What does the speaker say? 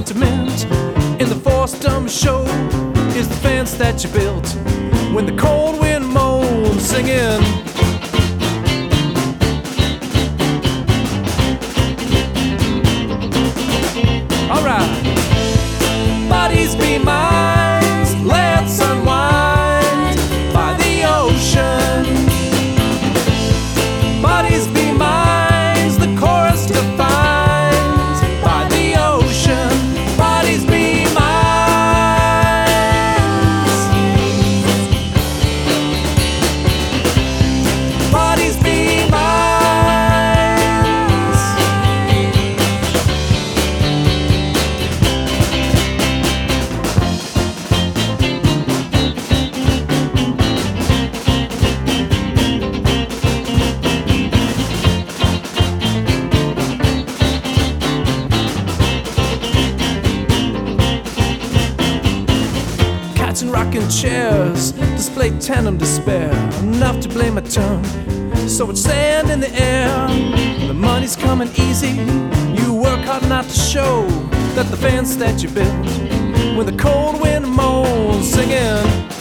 sentiment in the foursome show is the fence that you built when the cold wind moans, singing. All right. Bodies be minds, let's unwind by the ocean. Bodies be minds, the chorus defines by the ocean. Bodies be minds. Bodies be minds. Cats in rocking chairs display tandem despair, enough to blame a tongue. So it's sand in the air, the money's coming easy. You work hard not to show that the fence that you built when the cold wind moans, singing.